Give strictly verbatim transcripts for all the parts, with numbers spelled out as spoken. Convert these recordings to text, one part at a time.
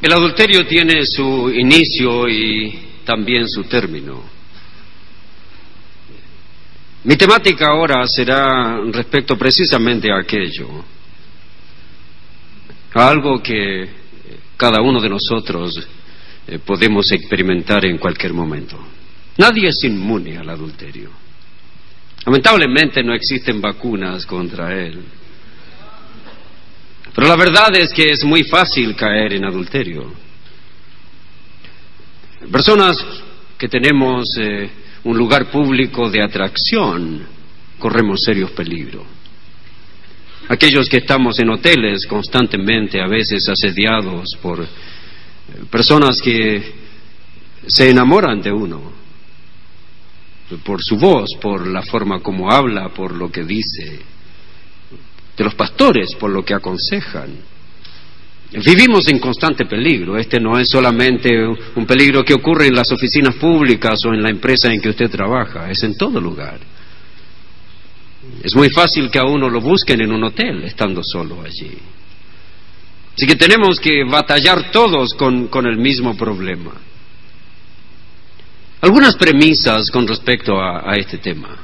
El adulterio tiene su inicio y también su término. Mi temática ahora será respecto precisamente a aquello, a algo que cada uno de nosotros eh, podemos experimentar en cualquier momento. Nadie es inmune al adulterio. Lamentablemente no existen vacunas contra él. Pero la verdad es que es muy fácil caer en adulterio. Personas que tenemos eh, un lugar público de atracción, corremos serios peligros. Aquellos que estamos en hoteles constantemente, a veces asediados por personas que se enamoran de uno, por su voz, por la forma como habla, por lo que dice, de los pastores, por lo que aconsejan. Vivimos en constante peligro. Este no es solamente un peligro que ocurre en las oficinas públicas o en la empresa en que usted trabaja, es en todo lugar. Es muy fácil que a uno lo busquen en un hotel, estando solo allí. Así que tenemos que batallar todos con, con el mismo problema. Algunas premisas con respecto a, a este tema.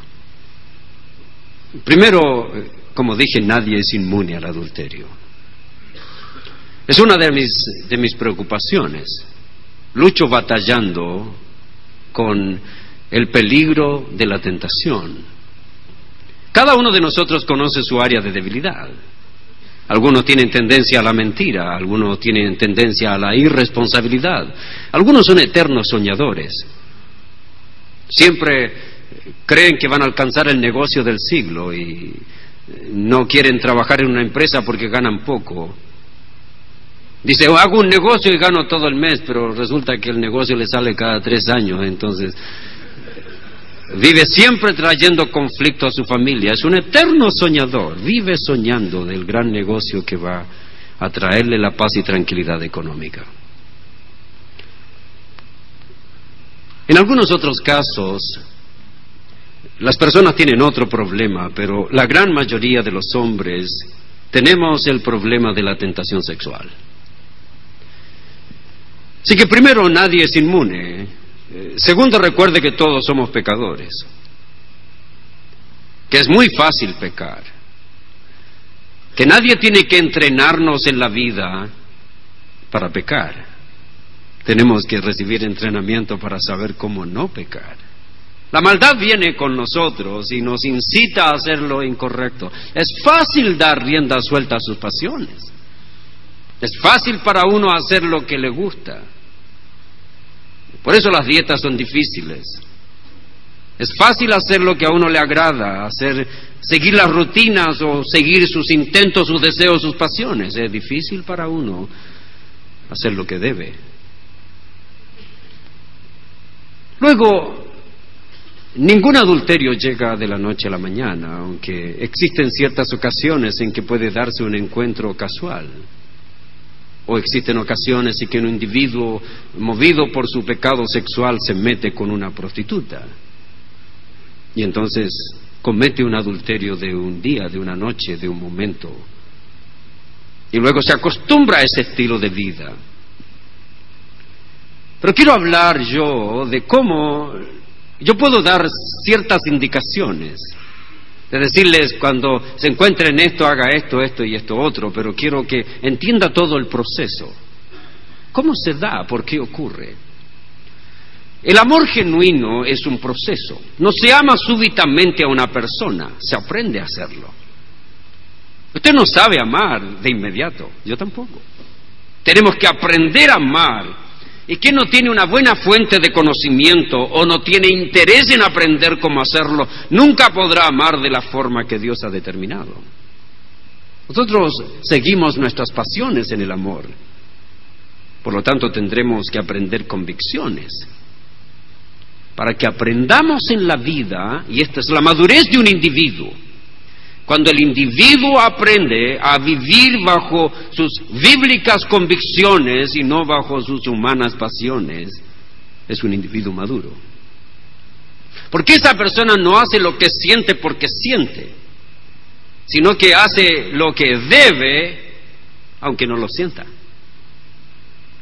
Primero, como dije, nadie es inmune al adulterio. Es una de mis, de mis preocupaciones. Lucho batallando con el peligro de la tentación. Cada uno de nosotros conoce su área de debilidad. Algunos tienen tendencia a la mentira, algunos tienen tendencia a la irresponsabilidad, algunos son eternos soñadores. Siempre creen que van a alcanzar el negocio del siglo y no quieren trabajar en una empresa porque ganan poco. Dice, oh, hago un negocio y gano todo el mes, pero resulta que el negocio le sale cada tres años, entonces vive siempre trayendo conflicto a su familia. Es un eterno soñador, vive soñando del gran negocio que va a traerle la paz y tranquilidad económica. En algunos otros casos, las personas tienen otro problema, pero la gran mayoría de los hombres tenemos el problema de la tentación sexual. Así que primero, nadie es inmune. Eh, segundo, recuerde que todos somos pecadores, que es muy fácil pecar, que nadie tiene que entrenarnos en la vida para pecar. Tenemos que recibir entrenamiento para saber cómo no pecar. La maldad viene con nosotros y nos incita a hacer lo incorrecto. Es fácil dar rienda suelta a sus pasiones. Es fácil para uno hacer lo que le gusta. Por eso las dietas son difíciles. Es fácil hacer lo que a uno le agrada, hacer, seguir las rutinas o seguir sus intentos, sus deseos, sus pasiones. Es difícil para uno hacer lo que debe. Luego, ningún adulterio llega de la noche a la mañana, aunque existen ciertas ocasiones en que puede darse un encuentro casual. O existen ocasiones en que un individuo, movido por su pecado sexual, se mete con una prostituta. Y entonces comete un adulterio de un día, de una noche, de un momento. Y luego se acostumbra a ese estilo de vida. Pero quiero hablar yo de cómo yo puedo dar ciertas indicaciones. De decirles, cuando se encuentre en esto, haga esto, esto y esto otro, pero quiero que entienda todo el proceso. ¿Cómo se da? ¿Por qué ocurre? El amor genuino es un proceso. No se ama súbitamente a una persona, se aprende a hacerlo. Usted no sabe amar de inmediato, yo tampoco. Tenemos que aprender a amar. ¿Y quién no tiene una buena fuente de conocimiento o no tiene interés en aprender cómo hacerlo, nunca podrá amar de la forma que Dios ha determinado? Nosotros seguimos nuestras pasiones en el amor. Por lo tanto, tendremos que aprender convicciones. Para que aprendamos en la vida, y esta es la madurez de un individuo, cuando el individuo aprende a vivir bajo sus bíblicas convicciones y no bajo sus humanas pasiones, es un individuo maduro. Porque esa persona no hace lo que siente porque siente, sino que hace lo que debe, aunque no lo sienta.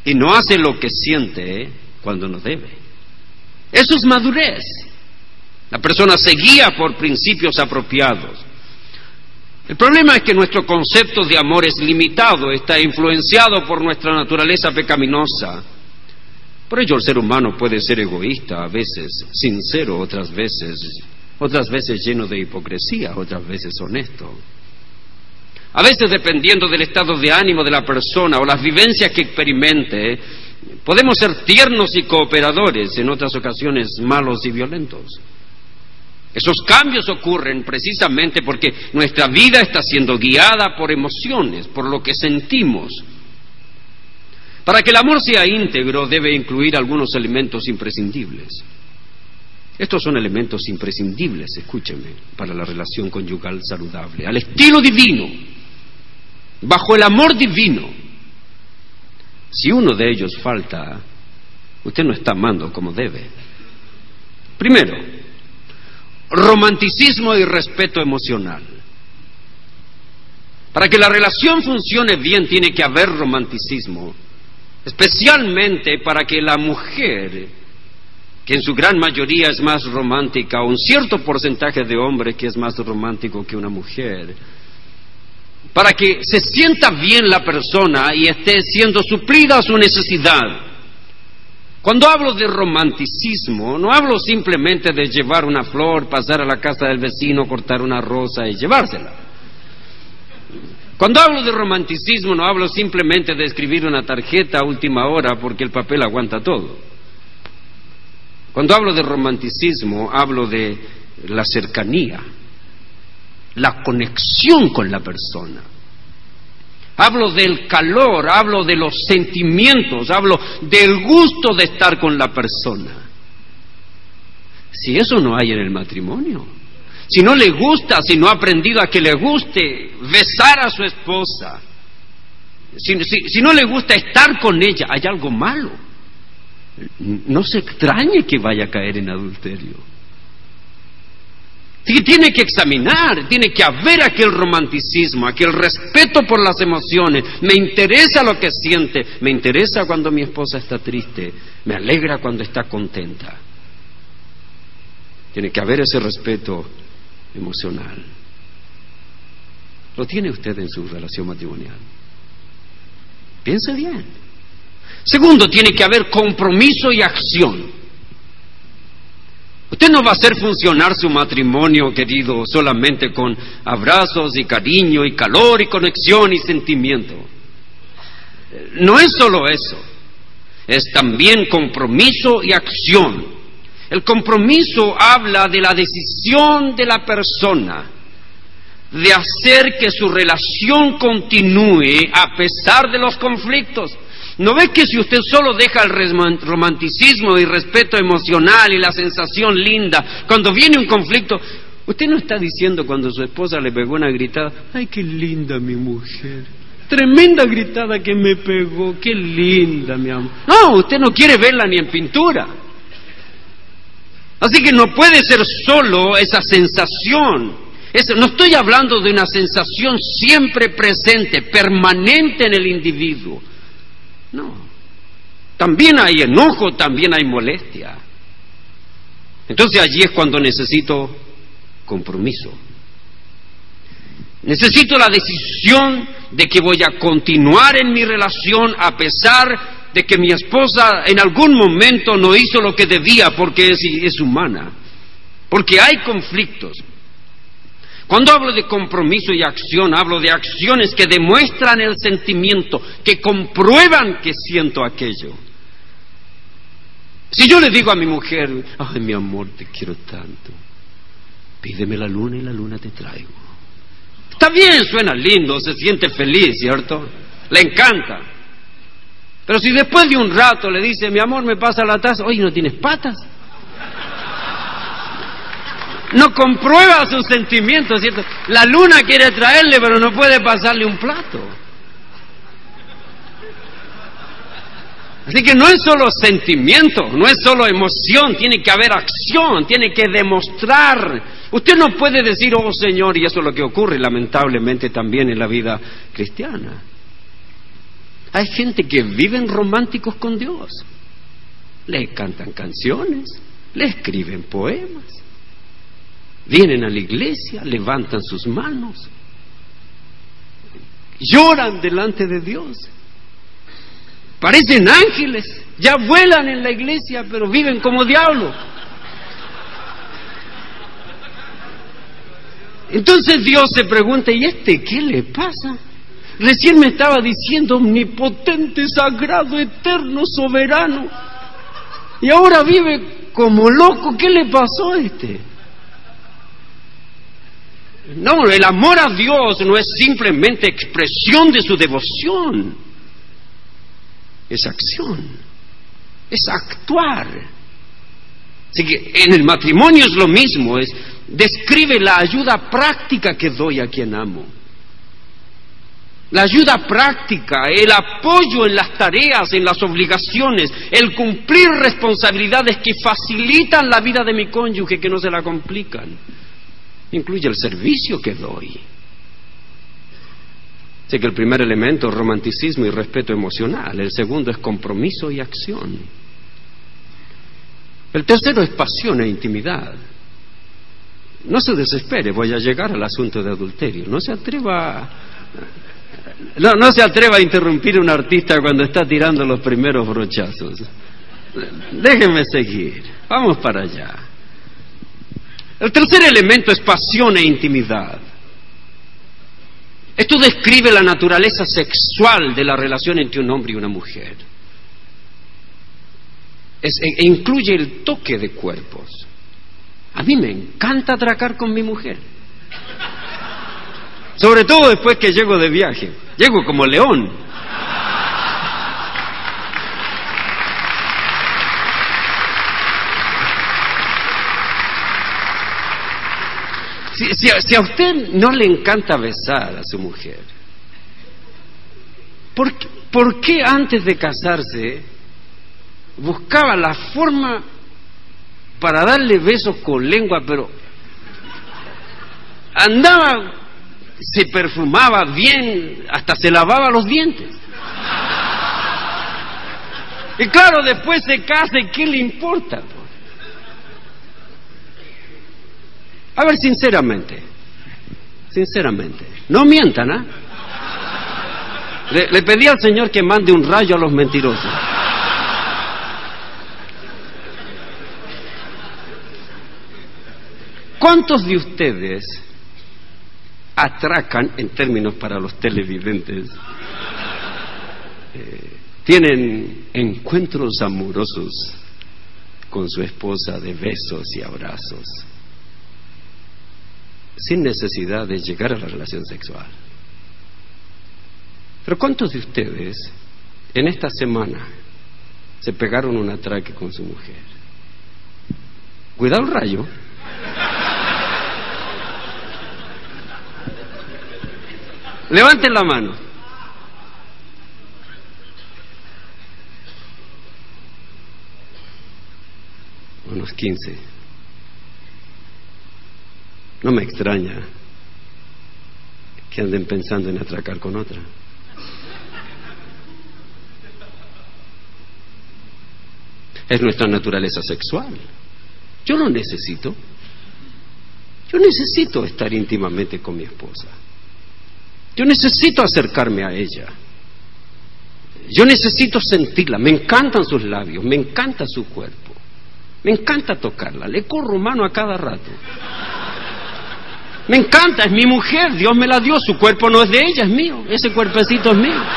y no hace lo que siente cuando no debe. Eso es madurez. La persona se guía por principios apropiados. El problema es que nuestro concepto de amor es limitado, está influenciado por nuestra naturaleza pecaminosa. Por ello el ser humano puede ser egoísta, a veces sincero, otras veces, otras veces lleno de hipocresía, otras veces honesto. A veces, dependiendo del estado de ánimo de la persona o las vivencias que experimente, podemos ser tiernos y cooperadores, en otras ocasiones malos y violentos. Esos cambios ocurren precisamente porque nuestra vida está siendo guiada por emociones, por lo que sentimos. Para que el amor sea íntegro, debe incluir algunos elementos imprescindibles. Estos son elementos imprescindibles, escúcheme, para la relación conyugal saludable, al estilo divino, bajo el amor divino. Si uno de ellos falta, usted no está amando como debe. Primero, romanticismo y respeto emocional. Para que la relación funcione bien tiene que haber romanticismo, especialmente para que la mujer, que en su gran mayoría es más romántica, o un cierto porcentaje de hombres que es más romántico que una mujer, para que se sienta bien la persona y esté siendo suplida su necesidad. Cuando hablo de romanticismo, no hablo simplemente de llevar una flor, pasar a la casa del vecino, cortar una rosa y llevársela. Cuando hablo de romanticismo, no hablo simplemente de escribir una tarjeta a última hora porque el papel aguanta todo. Cuando hablo de romanticismo, hablo de la cercanía, la conexión con la persona. Hablo del calor, hablo de los sentimientos, hablo del gusto de estar con la persona. Si eso no hay en el matrimonio, si no le gusta, si no ha aprendido a que le guste besar a su esposa, si, si, si no le gusta estar con ella, hay algo malo. No se extrañe que vaya a caer en adulterio. Tiene que examinar, tiene que haber aquel romanticismo, aquel respeto por las emociones. Me interesa lo que siente, me interesa cuando mi esposa está triste, me alegra cuando está contenta. Tiene que haber ese respeto emocional. ¿Lo tiene usted en su relación matrimonial? Piense bien. Segundo, tiene que haber compromiso y acción. Usted no va a hacer funcionar su matrimonio, querido, solamente con abrazos y cariño y calor y conexión y sentimiento. No es solo eso, es también compromiso y acción. El compromiso habla de la decisión de la persona de hacer que su relación continúe a pesar de los conflictos. ¿No ve que si usted solo deja el romanticismo y respeto emocional y la sensación linda, cuando viene un conflicto, usted no está diciendo cuando su esposa le pegó una gritada, ¡ay, qué linda mi mujer! Tremenda gritada que me pegó, qué linda mi amor. No, usted no quiere verla ni en pintura. Así que no puede ser solo esa sensación. Eso, no estoy hablando de una sensación siempre presente, permanente en el individuo. No, también hay enojo, también hay molestia. Entonces allí es cuando necesito compromiso. Necesito la decisión de que voy a continuar en mi relación a pesar de que mi esposa en algún momento no hizo lo que debía porque es, es humana, porque hay conflictos. Cuando hablo de compromiso y acción, hablo de acciones que demuestran el sentimiento, que comprueban que siento aquello. Si yo le digo a mi mujer, ay, mi amor, te quiero tanto, pídeme la luna y la luna te traigo. Está bien, suena lindo, se siente feliz, ¿cierto? Le encanta. Pero si después de un rato le dice, mi amor, me pasa la taza, oye, ¿no tienes patas? No comprueba sus sentimientos, ¿cierto? La luna quiere traerle, pero no puede pasarle un plato. Así que no es solo sentimiento, no es solo emoción, tiene que haber acción, tiene que demostrar. Usted no puede decir, oh Señor, y eso es lo que ocurre lamentablemente también en la vida cristiana. Hay gente que viven románticos con Dios. Le cantan canciones, le escriben poemas, vienen a la iglesia, levantan sus manos, lloran delante de Dios, parecen ángeles, ya vuelan en la iglesia, pero viven como diablos. Entonces Dios se pregunta, ¿y este qué le pasa? Recién me estaba diciendo omnipotente, sagrado, eterno, soberano, y ahora vive como loco. ¿Qué le pasó a este? No, el amor a Dios no es simplemente expresión de su devoción, es acción, es actuar. Así que en el matrimonio es lo mismo, es describe la ayuda práctica que doy a quien amo. La ayuda práctica, el apoyo en las tareas, en las obligaciones, el cumplir responsabilidades que facilitan la vida de mi cónyuge, que no se la complican. Incluye el servicio que doy. Sé que el primer elemento es romanticismo y respeto emocional, el segundo es compromiso y acción. El tercero es pasión e intimidad. No se desespere, voy a llegar al asunto de adulterio. No se atreva a, no, no se atreva a interrumpir a un artista cuando está tirando los primeros brochazos. Déjenme seguir, vamos para allá. El tercer elemento es pasión e intimidad. Esto describe la naturaleza sexual de la relación entre un hombre y una mujer. Es, e, e incluye el toque de cuerpos. A mí me encanta atracar con mi mujer. Sobre todo después que llego de viaje. Llego como león. Si, si, si a usted no le encanta besar a su mujer, ¿por qué, por qué antes de casarse buscaba la forma para darle besos con lengua, pero andaba, se perfumaba bien, hasta se lavaba los dientes? Y claro, después se casa, ¿y qué le importa? A ver, sinceramente, sinceramente, no mientan, ¿ah? ¿eh? Le, le pedí al Señor que mande un rayo a los mentirosos. ¿Cuántos de ustedes atracan, en términos para los televidentes, eh, tienen encuentros amorosos con su esposa de besos y abrazos, sin necesidad de llegar a la relación sexual? Pero ¿cuántos de ustedes en esta semana se pegaron un atraque con su mujer? Cuidado el rayo. Levanten la mano. Unos quince. No me extraña que anden pensando en atracar con otra. Es nuestra naturaleza sexual. Yo no necesito. Yo necesito estar íntimamente con mi esposa. Yo necesito acercarme a ella. Yo necesito sentirla. Me encantan sus labios, me encanta su cuerpo, me encanta tocarla. Le corro mano a cada rato. Me encanta, es mi mujer, Dios me la dio. Su cuerpo no es de ella, es mío. Ese cuerpecito es mío.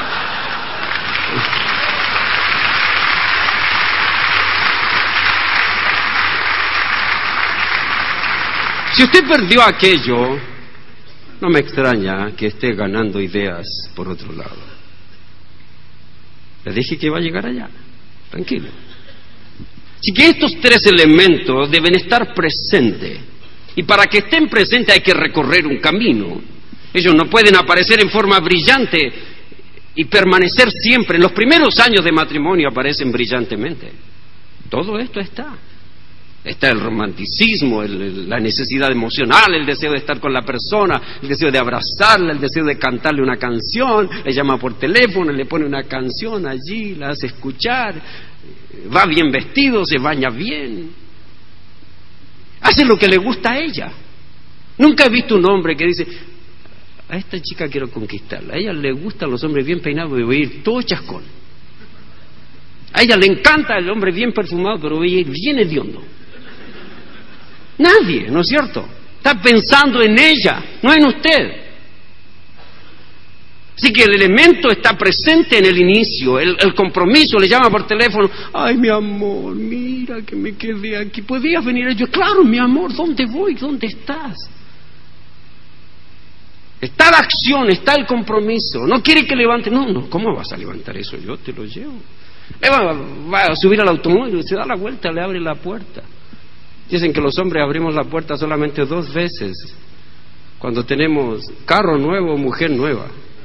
Si usted perdió aquello, no me extraña que esté ganando ideas por otro lado. Le dije que iba a llegar allá. Tranquilo. Así que estos tres elementos deben estar presentes. Y para que estén presentes hay que recorrer un camino. Ellos no pueden aparecer en forma brillante y permanecer siempre. En los primeros años de matrimonio aparecen brillantemente. Todo esto está. Está el romanticismo, el, el, la necesidad emocional, el deseo de estar con la persona, el deseo de abrazarla, el deseo de cantarle una canción, le llama por teléfono, le pone una canción allí, la hace escuchar, va bien vestido, se baña bien, hace lo que le gusta a ella. Nunca he visto un hombre que dice, a esta chica quiero conquistarla, a ella le gustan los hombres bien peinados, pero voy a ir todo chascón. A ella le encanta el hombre bien perfumado, pero voy a ir bien hediondo. Nadie, ¿no es cierto? Está pensando en ella, no en usted. Así que el elemento está presente en el inicio, el, el compromiso, le llama por teléfono, ay mi amor, mira que me quedé aquí, ¿podías venir? Yo, claro mi amor, ¿dónde voy? ¿Dónde estás? Está la acción, está el compromiso, no quiere que levante, no, no, ¿cómo vas a levantar eso? Yo te lo llevo. Él va, va a subir al automóvil, se da la vuelta, le abre la puerta. Dicen que los hombres abrimos la puerta solamente dos veces, cuando tenemos carro nuevo o mujer nueva.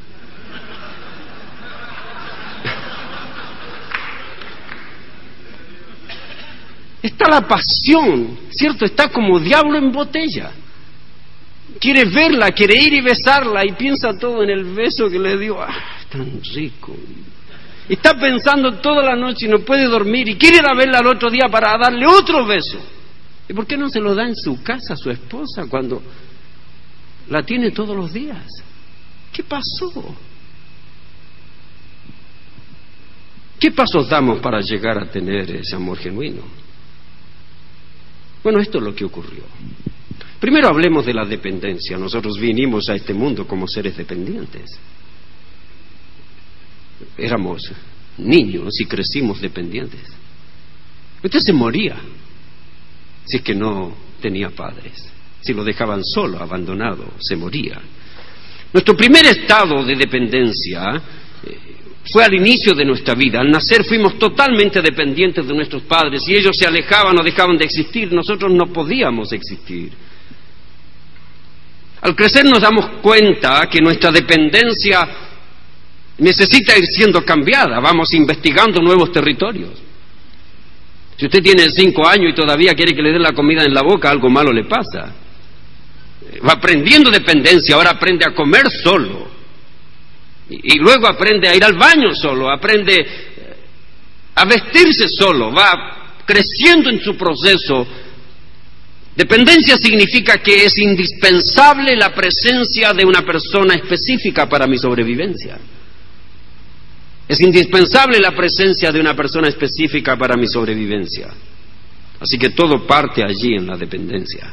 Está la pasión, ¿cierto? Está como diablo en botella. Quiere verla, quiere ir y besarla y piensa todo en el beso que le dio. ¡Ah, tan rico! Está pensando toda la noche y no puede dormir y quiere ir a verla al otro día para darle otro beso. ¿Y por qué no se lo da en su casa a su esposa cuando la tiene todos los días? ¿Qué pasó? ¿Qué pasos damos para llegar a tener ese amor genuino? Bueno, esto es lo que ocurrió. Primero hablemos de la dependencia. Nosotros vinimos a este mundo como seres dependientes. Éramos niños y crecimos dependientes. Usted se moría si es que no tenía padres. Si lo dejaban solo, abandonado, se moría. Nuestro primer estado de dependencia eh, fue al inicio de nuestra vida. Al nacer fuimos totalmente dependientes de nuestros padres. Si ellos se alejaban o dejaban de existir, nosotros no podíamos existir. Al crecer nos damos cuenta que nuestra dependencia necesita ir siendo cambiada. Vamos investigando nuevos territorios. Si usted tiene cinco años y todavía quiere que le den la comida en la boca, algo malo le pasa. Va aprendiendo dependencia, ahora aprende a comer solo. Y, y luego aprende a ir al baño solo, aprende a vestirse solo, va creciendo en su proceso. Dependencia significa que es indispensable la presencia de una persona específica para mi sobrevivencia. Es indispensable la presencia de una persona específica para mi sobrevivencia. Así que todo parte allí en la dependencia.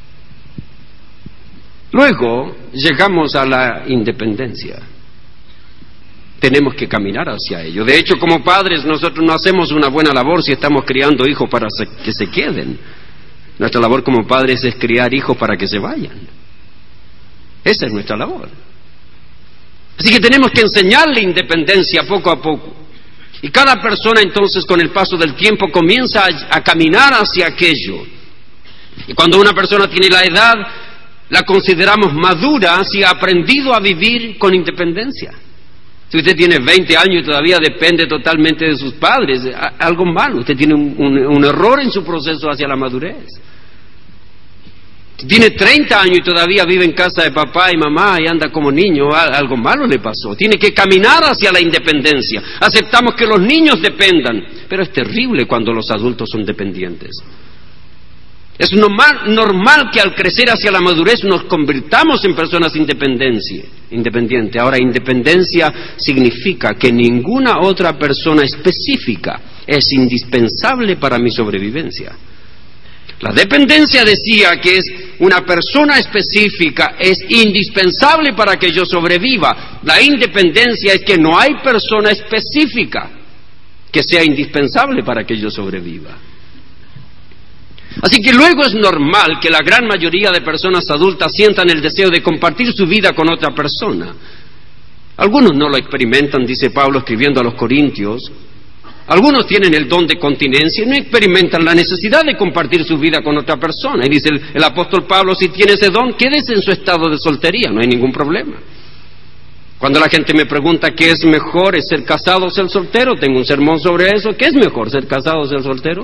Luego llegamos a la independencia. Tenemos que caminar hacia ello. De hecho, como padres, nosotros no hacemos una buena labor si estamos criando hijos para que se queden. Nuestra labor como padres es criar hijos para que se vayan. Esa es nuestra labor. Así que tenemos que enseñarle independencia poco a poco. Y cada persona entonces con el paso del tiempo comienza a, a caminar hacia aquello. Y cuando una persona tiene la edad, la consideramos madura si ha aprendido a vivir con independencia. Si usted tiene veinte años y todavía depende totalmente de sus padres, algo malo, usted tiene un, un, un error en su proceso hacia la madurez. Si tiene treinta años y todavía vive en casa de papá y mamá y anda como niño, algo malo le pasó. Tiene que caminar hacia la independencia. Aceptamos que los niños dependan, pero es terrible cuando los adultos son dependientes. Es normal, normal que al crecer hacia la madurez nos convirtamos en personas independientes. Ahora, independencia significa que ninguna otra persona específica es indispensable para mi sobrevivencia. La dependencia decía que es una persona específica, es indispensable para que yo sobreviva. La independencia es que no hay persona específica que sea indispensable para que yo sobreviva. Así que luego es normal que la gran mayoría de personas adultas sientan el deseo de compartir su vida con otra persona. Algunos no lo experimentan, dice Pablo escribiendo a los Corintios. Algunos tienen el don de continencia y no experimentan la necesidad de compartir su vida con otra persona. Y dice el, el apóstol Pablo, si tiene ese don, quédese en su estado de soltería, no hay ningún problema. Cuando la gente me pregunta qué es mejor, es ser casado o ser soltero, tengo un sermón sobre eso. ¿Qué es mejor, ser casado o ser soltero?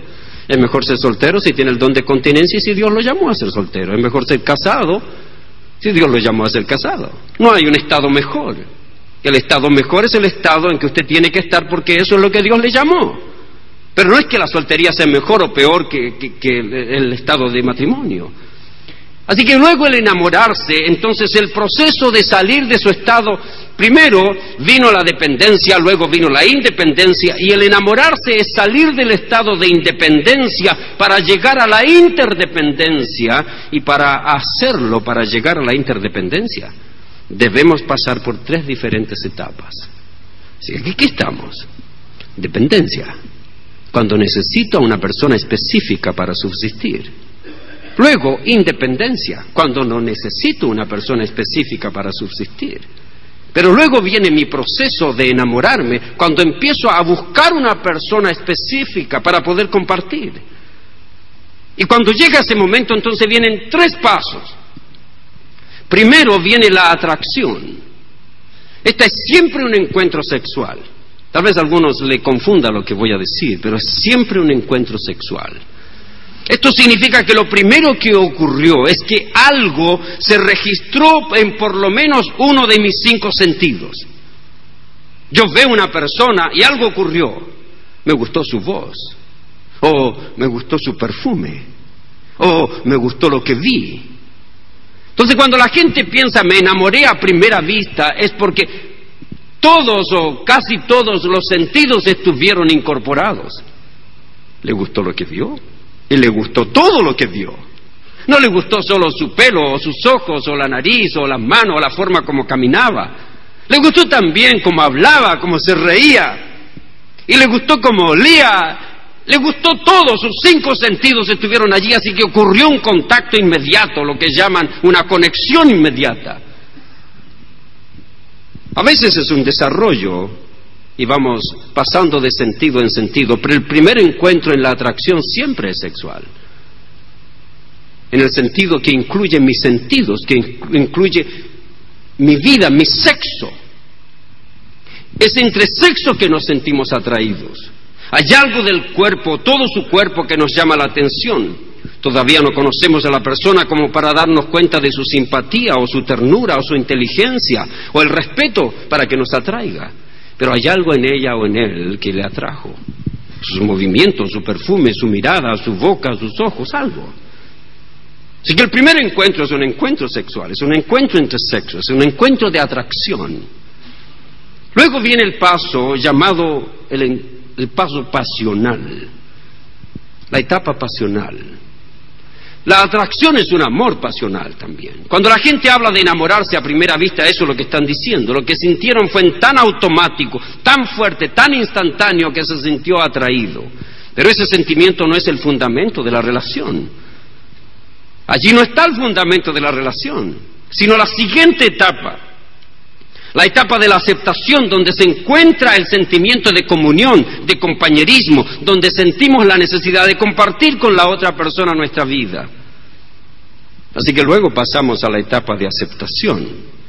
Es mejor ser soltero si tiene el don de continencia y si Dios lo llamó a ser soltero. Es mejor ser casado si Dios lo llamó a ser casado. No hay un estado mejor. El estado mejor es el estado en que usted tiene que estar porque eso es lo que Dios le llamó. Pero no es que la soltería sea mejor o peor que, que, que el estado de matrimonio. Así que luego el enamorarse, entonces el proceso de salir de su estado, primero vino la dependencia, luego vino la independencia, y el enamorarse es salir del estado de independencia para llegar a la interdependencia, y para hacerlo, para llegar a la interdependencia, debemos pasar por tres diferentes etapas. Así que aquí ¿qué estamos? Dependencia, cuando necesito a una persona específica para subsistir. Luego, independencia, cuando no necesito una persona específica para subsistir. Pero luego viene mi proceso de enamorarme, cuando empiezo a buscar una persona específica para poder compartir. Y cuando llega ese momento, entonces vienen tres pasos. Primero viene la atracción. Este es siempre un encuentro sexual. Tal vez a algunos le confunda lo que voy a decir, pero es siempre un encuentro sexual. Esto significa que lo primero que ocurrió es que algo se registró en por lo menos uno de mis cinco sentidos. Yo veo una persona y algo ocurrió. Me gustó su voz, o me gustó su perfume, o me gustó lo que vi. Entonces cuando la gente piensa me enamoré a primera vista, es porque todos o casi todos los sentidos estuvieron incorporados. ¿Le gustó lo que vio? Y le gustó todo lo que vio. No le gustó solo su pelo, o sus ojos, o la nariz, o las manos, o la forma como caminaba. Le gustó también cómo hablaba, cómo se reía. Y le gustó cómo olía. Le gustó todo, sus cinco sentidos estuvieron allí, así que ocurrió un contacto inmediato, lo que llaman una conexión inmediata. A veces es un desarrollo y vamos pasando de sentido en sentido, pero el primer encuentro en la atracción siempre es sexual. En el sentido que incluye mis sentidos, que incluye mi vida, mi sexo. Es entre sexo que nos sentimos atraídos. Hay algo del cuerpo, todo su cuerpo, que nos llama la atención. Todavía no conocemos a la persona como para darnos cuenta de su simpatía, o su ternura, o su inteligencia, o el respeto para que nos atraiga. Pero hay algo en ella o en él que le atrajo. Sus movimientos, su perfume, su mirada, su boca, sus ojos, algo. Así que el primer encuentro es un encuentro sexual, es un encuentro entre sexos, es un encuentro de atracción. Luego viene el paso llamado el, el paso pasional, la etapa pasional. La atracción es un amor pasional también. Cuando la gente habla de enamorarse a primera vista, eso es lo que están diciendo. Lo que sintieron fue tan automático, tan fuerte, tan instantáneo que se sintió atraído. Pero ese sentimiento no es el fundamento de la relación. Allí no está el fundamento de la relación, sino la siguiente etapa. La etapa de la aceptación, donde se encuentra el sentimiento de comunión, de compañerismo, donde sentimos la necesidad de compartir con la otra persona nuestra vida. Así que luego pasamos a la etapa de aceptación.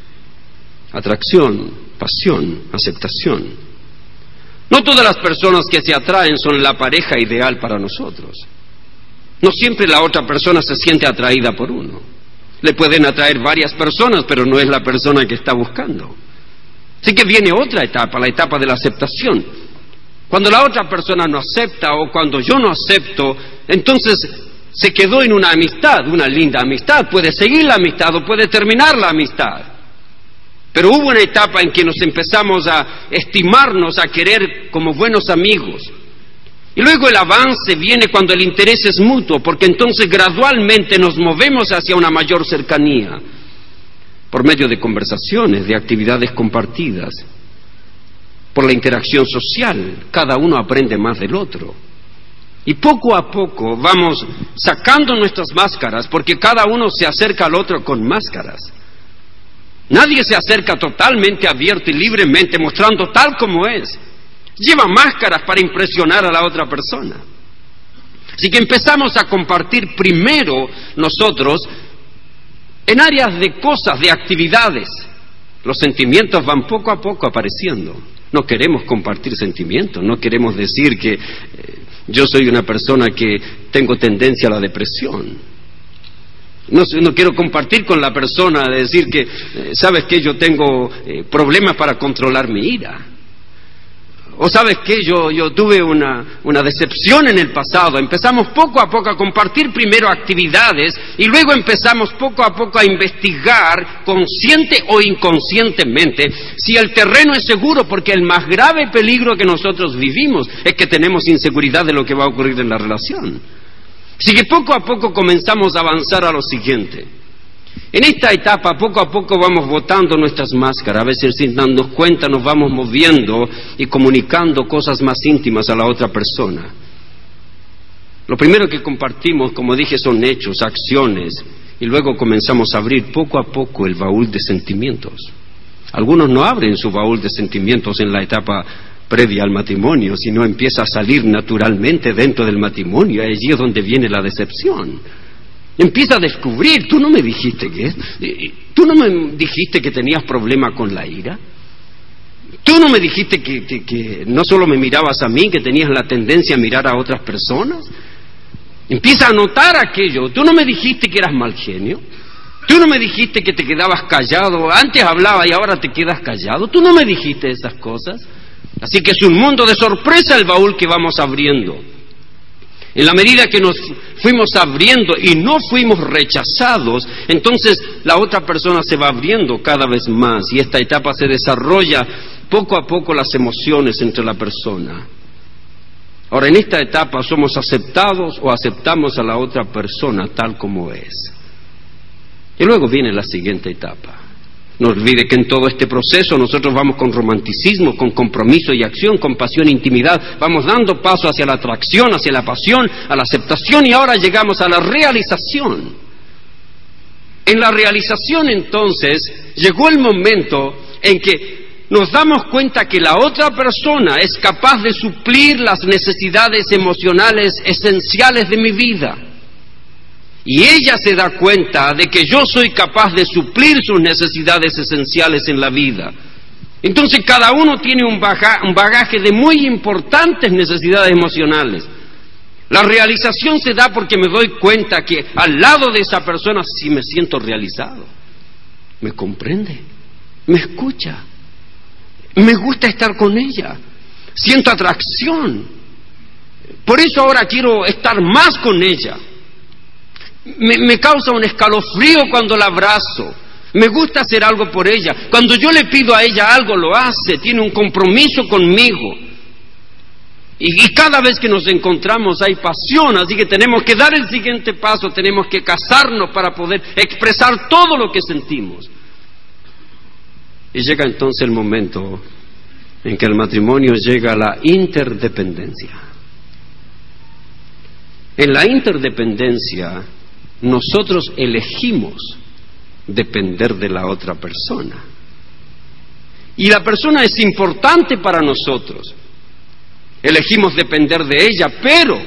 Atracción, pasión, aceptación. No todas las personas que se atraen son la pareja ideal para nosotros. No siempre la otra persona se siente atraída por uno. Le pueden atraer varias personas, pero no es la persona que está buscando. Así que viene otra etapa, la etapa de la aceptación. Cuando la otra persona no acepta o cuando yo no acepto, entonces se quedó en una amistad, una linda amistad. Puede seguir la amistad o puede terminar la amistad. Pero hubo una etapa en que nos empezamos a estimarnos, a querer como buenos amigos. Y luego el avance viene cuando el interés es mutuo, porque entonces gradualmente nos movemos hacia una mayor cercanía. Por medio de conversaciones, de actividades compartidas, por la interacción social, cada uno aprende más del otro. Y poco a poco vamos sacando nuestras máscaras, porque cada uno se acerca al otro con máscaras. Nadie se acerca totalmente abierto y libremente, mostrando tal como es. Lleva máscaras para impresionar a la otra persona. Así que empezamos a compartir primero nosotros en áreas de cosas, de actividades. Los sentimientos van poco a poco apareciendo. No queremos compartir sentimientos, no queremos decir que eh, Yo soy una persona que tengo tendencia a la depresión. No, no quiero compartir con la persona de decir que, eh, ¿sabes qué? Yo tengo eh, problemas para controlar mi ira. O ¿sabes qué? Yo, yo tuve una, una decepción en el pasado. Empezamos poco a poco a compartir primero actividades y luego empezamos poco a poco a investigar, consciente o inconscientemente, si el terreno es seguro, porque el más grave peligro que nosotros vivimos es que tenemos inseguridad de lo que va a ocurrir en la relación. Así que poco a poco comenzamos a avanzar a lo siguiente. En esta etapa, poco a poco vamos botando nuestras máscaras, a veces sin darnos cuenta nos vamos moviendo y comunicando cosas más íntimas a la otra persona. Lo primero que compartimos, como dije, son hechos, acciones, y luego comenzamos a abrir poco a poco el baúl de sentimientos. Algunos no abren su baúl de sentimientos en la etapa previa al matrimonio, sino empieza a salir naturalmente dentro del matrimonio, allí es donde viene la decepción. Empieza a descubrir, tú no me dijiste que, tú no me dijiste que tenías problema con la ira, tú no me dijiste que, que, que no solo me mirabas a mí, que tenías la tendencia a mirar a otras personas. Empieza a notar aquello, tú no me dijiste que eras mal genio, tú no me dijiste que te quedabas callado, antes hablaba y ahora te quedas callado, tú no me dijiste esas cosas. Así que es un mundo de sorpresa el baúl que vamos abriendo. En la medida que nos fuimos abriendo y no fuimos rechazados, entonces la otra persona se va abriendo cada vez más y esta etapa se desarrolla poco a poco las emociones entre la persona. Ahora, en esta etapa somos aceptados o aceptamos a la otra persona tal como es. Y luego viene la siguiente etapa. No olvide que en todo este proceso nosotros vamos con romanticismo, con compromiso y acción, con pasión e intimidad. Vamos dando paso hacia la atracción, hacia la pasión, a la aceptación y ahora llegamos a la realización. En la realización entonces llegó el momento en que nos damos cuenta que la otra persona es capaz de suplir las necesidades emocionales esenciales de mi vida. Y ella se da cuenta de que yo soy capaz de suplir sus necesidades esenciales en la vida. Entonces cada uno tiene un bagaje, un bagaje de muy importantes necesidades emocionales. La realización se da porque me doy cuenta que al lado de esa persona sí me siento realizado. Me comprende, me escucha, me gusta estar con ella, siento atracción. Por eso ahora quiero estar más con ella. Me, me causa un escalofrío cuando la abrazo. Me gusta hacer algo por ella. Cuando yo le pido a ella algo, lo hace. Tiene un compromiso conmigo. Y, y cada vez que nos encontramos hay pasión. Así que tenemos que dar el siguiente paso. Tenemos que casarnos para poder expresar todo lo que sentimos. Y llega entonces el momento en que el matrimonio llega a la interdependencia. En la interdependencia nosotros elegimos depender de la otra persona. Y la persona es importante para nosotros. Elegimos depender de ella, pero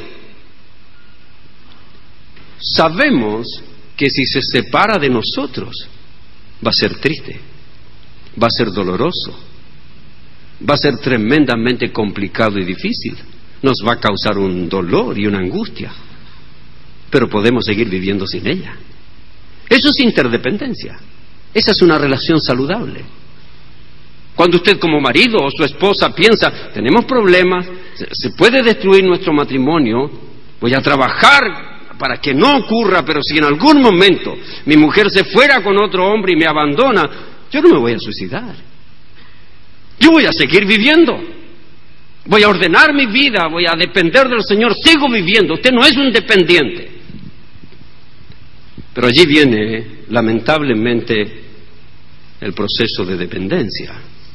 sabemos que si se separa de nosotros, va a ser triste, va a ser doloroso, va a ser tremendamente complicado y difícil. Nos va a causar un dolor y una angustia. Pero podemos seguir viviendo sin ella. Eso es interdependencia. Esa es una relación saludable. Cuando usted como marido o su esposa piensa, tenemos problemas, se puede destruir nuestro matrimonio, voy a trabajar para que no ocurra, pero si en algún momento mi mujer se fuera con otro hombre y me abandona, yo no me voy a suicidar. Yo voy a seguir viviendo. Voy a ordenar mi vida, voy a depender del Señor, sigo viviendo. Usted no es un dependiente. Pero allí viene, lamentablemente, el proceso de dependencia.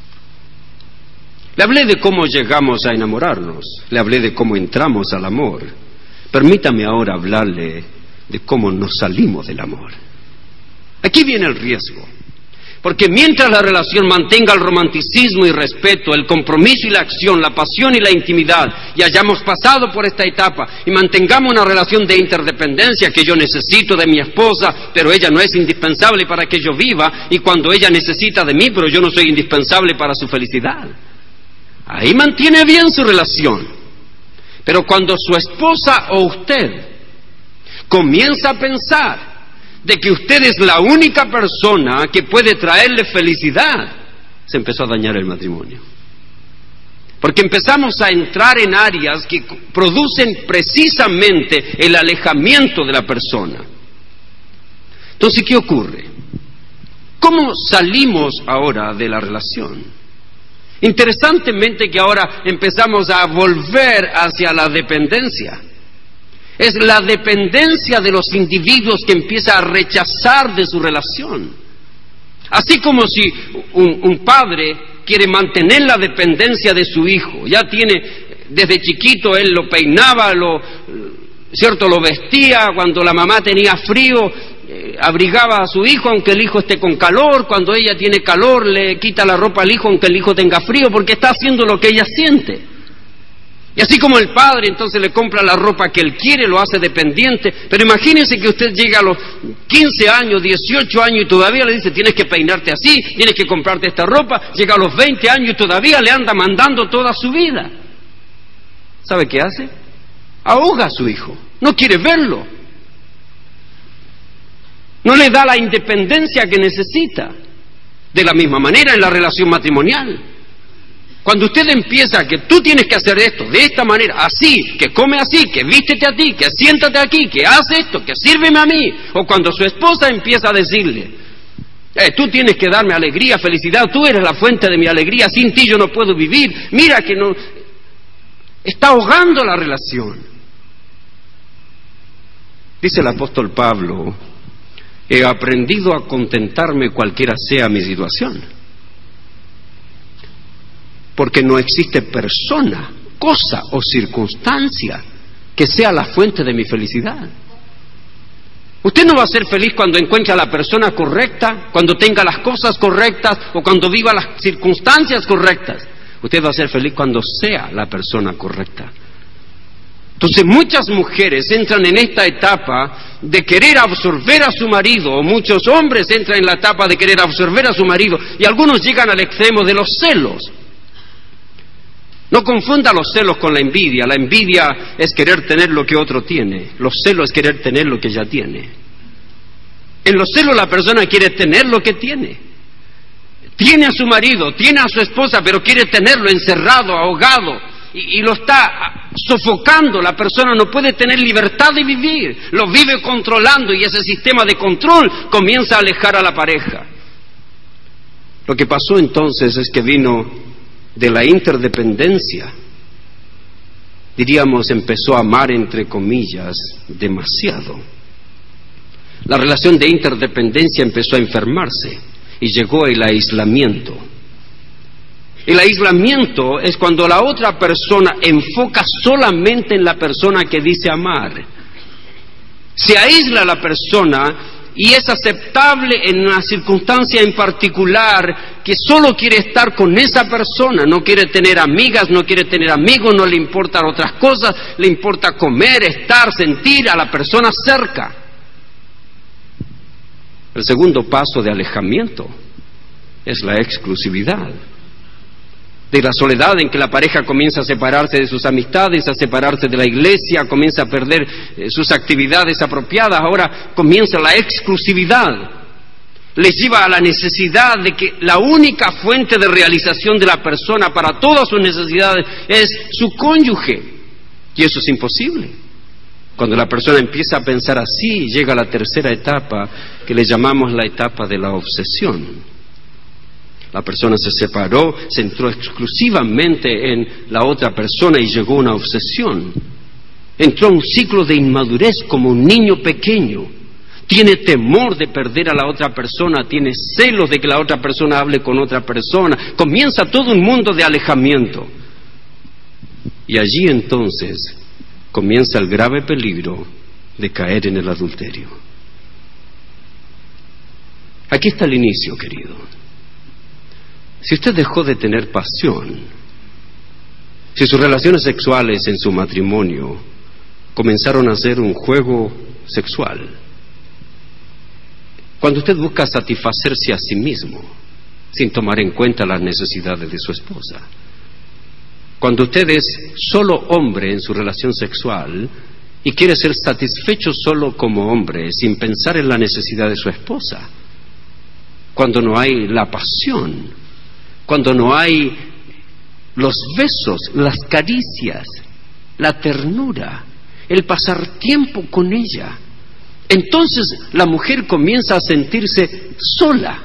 Le hablé de cómo llegamos a enamorarnos, le hablé de cómo entramos al amor. Permítame ahora hablarle de cómo nos salimos del amor. Aquí viene el riesgo. Porque mientras la relación mantenga el romanticismo y respeto, el compromiso y la acción, la pasión y la intimidad, y hayamos pasado por esta etapa y mantengamos una relación de interdependencia, que yo necesito de mi esposa, pero ella no es indispensable para que yo viva, y cuando ella necesita de mí, pero yo no soy indispensable para su felicidad. Ahí mantiene bien su relación. Pero cuando su esposa o usted comienza a pensar de que usted es la única persona que puede traerle felicidad, se empezó a dañar el matrimonio. Porque empezamos a entrar en áreas que producen precisamente el alejamiento de la persona. Entonces, ¿qué ocurre? ¿Cómo salimos ahora de la relación? Interesantemente que ahora empezamos a volver hacia la dependencia. Es la dependencia de los individuos que empieza a rechazar de su relación. Así como si un, un padre quiere mantener la dependencia de su hijo. Ya tiene, desde chiquito él lo peinaba, lo, cierto, lo vestía, cuando la mamá tenía frío, eh, abrigaba a su hijo aunque el hijo esté con calor, cuando ella tiene calor le quita la ropa al hijo aunque el hijo tenga frío, porque está haciendo lo que ella siente. Y así como el padre entonces le compra la ropa que él quiere, lo hace dependiente. Pero imagínense que usted llega a los quince años, dieciocho años y todavía le dice, tienes que peinarte así, tienes que comprarte esta ropa. Llega a los veinte años y todavía le anda mandando toda su vida. ¿Sabe qué hace? Ahoga a su hijo, no quiere verlo. No le da la independencia que necesita. De la misma manera en la relación matrimonial. Cuando usted empieza que tú tienes que hacer esto de esta manera, así, que come así, que vístete a ti, que siéntate aquí, que haz esto, que sírveme a mí, o cuando su esposa empieza a decirle, eh, tú tienes que darme alegría, felicidad, tú eres la fuente de mi alegría, sin ti yo no puedo vivir, mira que no, está ahogando la relación. Dice el apóstol Pablo, he aprendido a contentarme cualquiera sea mi situación. Porque no existe persona, cosa o circunstancia que sea la fuente de mi felicidad. Usted no va a ser feliz cuando encuentre a la persona correcta, cuando tenga las cosas correctas o cuando viva las circunstancias correctas. Usted va a ser feliz cuando sea la persona correcta. Entonces muchas mujeres entran en esta etapa de querer absorber a su marido, o muchos hombres entran en la etapa de querer absorber a su marido, y algunos llegan al extremo de los celos. No confunda los celos con la envidia. La envidia es querer tener lo que otro tiene. Los celos es querer tener lo que ya tiene. En los celos la persona quiere tener lo que tiene. Tiene a su marido, tiene a su esposa, pero quiere tenerlo encerrado, ahogado, y, y lo está sofocando. La persona no puede tener libertad de vivir. Lo vive controlando y ese sistema de control comienza a alejar a la pareja. Lo que pasó entonces es que vino de la interdependencia, diríamos, empezó a amar, entre comillas, demasiado. La relación de interdependencia empezó a enfermarse y llegó el aislamiento. El aislamiento es cuando la otra persona enfoca solamente en la persona que dice amar. Se aísla la persona y es aceptable en una circunstancia en particular que solo quiere estar con esa persona, no quiere tener amigas, no quiere tener amigos, no le importan otras cosas, le importa comer, estar, sentir a la persona cerca. El segundo paso de alejamiento es la exclusividad. De la soledad en que la pareja comienza a separarse de sus amistades, a separarse de la iglesia, comienza a perder eh, sus actividades apropiadas, ahora comienza la exclusividad. Les lleva a la necesidad de que la única fuente de realización de la persona para todas sus necesidades es su cónyuge. Y eso es imposible. Cuando la persona empieza a pensar así, llega a la tercera etapa, que le llamamos la etapa de la obsesión. La persona se separó, se centró exclusivamente en la otra persona y llegó a una obsesión. Entró a un ciclo de inmadurez como un niño pequeño. Tiene temor de perder a la otra persona, tiene celos de que la otra persona hable con otra persona. Comienza todo un mundo de alejamiento. Y allí entonces comienza el grave peligro de caer en el adulterio. Aquí está el inicio, querido. Si usted dejó de tener pasión, si sus relaciones sexuales en su matrimonio comenzaron a ser un juego sexual, cuando usted busca satisfacerse a sí mismo, sin tomar en cuenta las necesidades de su esposa, Cuando usted es solo hombre en su relación sexual y quiere ser satisfecho solo como hombre, sin pensar en la necesidad de su esposa. Cuando no hay la pasión, cuando no hay los besos, las caricias, la ternura, el pasar tiempo con ella. Entonces la mujer comienza a sentirse sola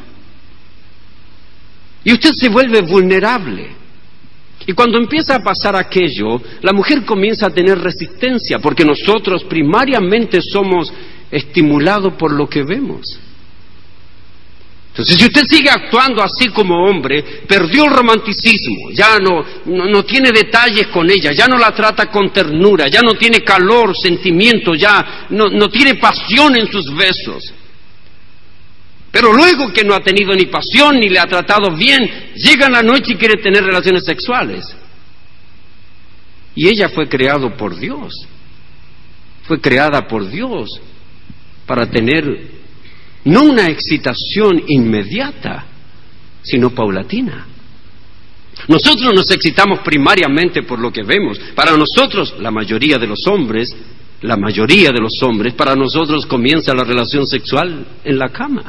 y usted se vuelve vulnerable. Y cuando empieza a pasar aquello, la mujer comienza a tener resistencia, porque nosotros primariamente somos estimulados por lo que vemos. Entonces, si usted sigue actuando así como hombre, perdió el romanticismo, ya no, no, no tiene detalles con ella, ya no la trata con ternura, ya no tiene calor, sentimiento, ya no, no tiene pasión en sus besos. Pero luego que no ha tenido ni pasión ni le ha tratado bien, llega en la noche y quiere tener relaciones sexuales. Y ella fue creada por Dios, fue creada por Dios para tener no una excitación inmediata, sino paulatina. Nosotros nos excitamos primariamente por lo que vemos. Para nosotros, la mayoría de los hombres, la mayoría de los hombres, para nosotros comienza la relación sexual en la cama.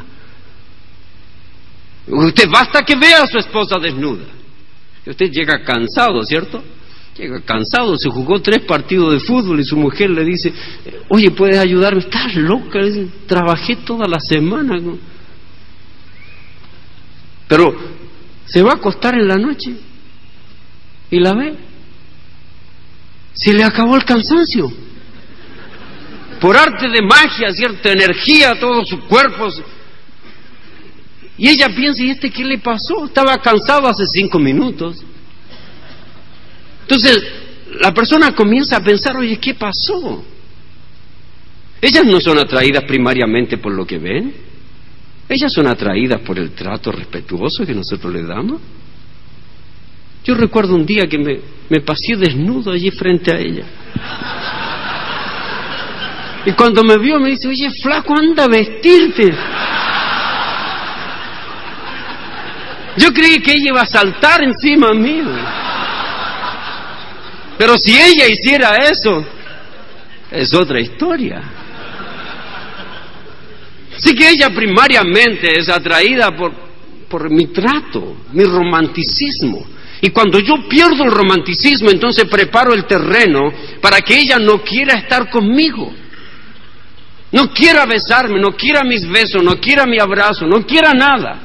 Usted basta que vea a su esposa desnuda. Usted llega cansado, ¿cierto? Llega cansado, se jugó tres partidos de fútbol y su mujer le dice, oye, ¿puedes ayudarme? Estás loca, le dice, trabajé toda la semana. Pero se va a acostar en la noche y la ve. Se le acabó el cansancio. Por arte de magia, cierta energía, todo su cuerpo. Y ella piensa, ¿y este qué le pasó? Estaba cansado hace cinco minutos. Entonces, la persona comienza a pensar, oye, ¿qué pasó? Ellas no son atraídas primariamente por lo que ven. Ellas son atraídas por el trato respetuoso que nosotros les damos. Yo recuerdo un día que me, me pasé desnudo allí frente a ella. Y cuando me vio me dice, oye, flaco, anda a vestirte. Yo creí que ella iba a saltar encima mío. Pero si ella hiciera eso, es otra historia. Así que ella primariamente es atraída por, por mi trato, mi romanticismo. Y cuando yo pierdo el romanticismo, entonces preparo el terreno para que ella no quiera estar conmigo. No quiera besarme, no quiera mis besos, no quiera mi abrazo, no quiera nada.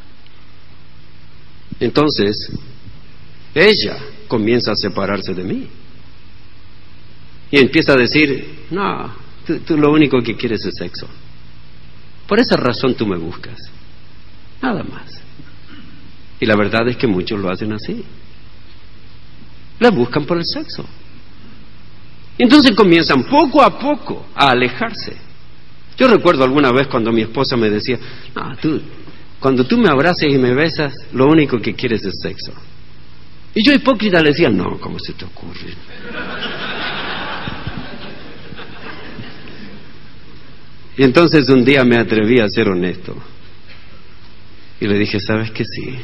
Entonces, ella comienza a separarse de mí. Y empieza a decir, no, tú, tú lo único que quieres es sexo. Por esa razón tú me buscas. Nada más. Y la verdad es que muchos lo hacen así. La buscan por el sexo. Y entonces comienzan poco a poco a alejarse. Yo recuerdo alguna vez cuando mi esposa me decía, no, tú, cuando tú me abraces y me besas, lo único que quieres es sexo. Y yo hipócrita le decía, no, ¿cómo se te ocurre? Y entonces un día me atreví a ser honesto. Y le dije, ¿sabes qué? Sí.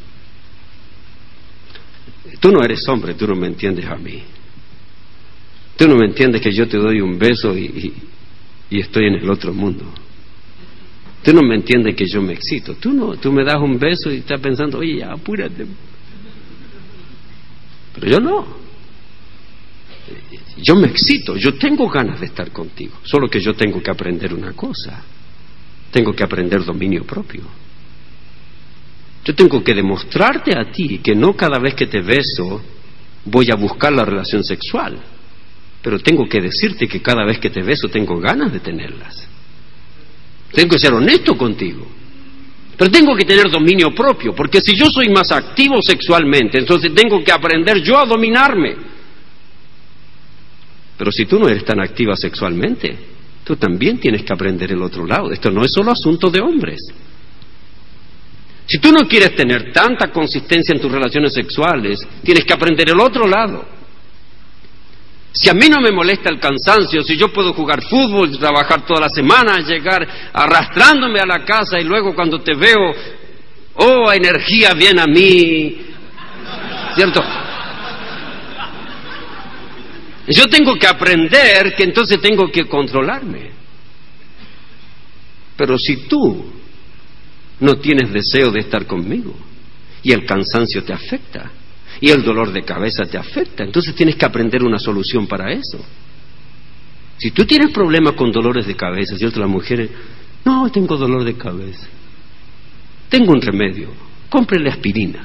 Tú no eres hombre, tú no me entiendes a mí. Tú no me entiendes que yo te doy un beso y, y, y estoy en el otro mundo. Tú no me entiendes que yo me excito. Tú no, tú me das un beso y estás pensando, oye, ya, apúrate. Pero yo no. Yo me excito, yo tengo ganas de estar contigo. Solo que yo tengo que aprender una cosa. Tengo que aprender dominio propio. Yo tengo que demostrarte a ti que no cada vez que te beso voy a buscar la relación sexual. Pero tengo que decirte que cada vez que te beso tengo ganas de tenerlas. Tengo que ser honesto contigo. Pero tengo que tener dominio propio, porque si yo soy más activo sexualmente, entonces tengo que aprender yo a dominarme. Pero si tú no eres tan activa sexualmente, tú también tienes que aprender el otro lado. Esto no es solo asunto de hombres. Si tú no quieres tener tanta consistencia en tus relaciones sexuales, tienes que aprender el otro lado. Si a mí no me molesta el cansancio, si yo puedo jugar fútbol, trabajar toda la semana, llegar arrastrándome a la casa y luego cuando te veo, oh, energía viene a mí, ¿cierto? Yo tengo que aprender que entonces tengo que controlarme. Pero si tú no tienes deseo de estar conmigo y el cansancio te afecta y el dolor de cabeza te afecta, entonces tienes que aprender una solución para eso. Si tú tienes problemas con dolores de cabeza, ¿cierto? Las mujeres, no, tengo dolor de cabeza. Tengo un remedio, cómprele aspirinas.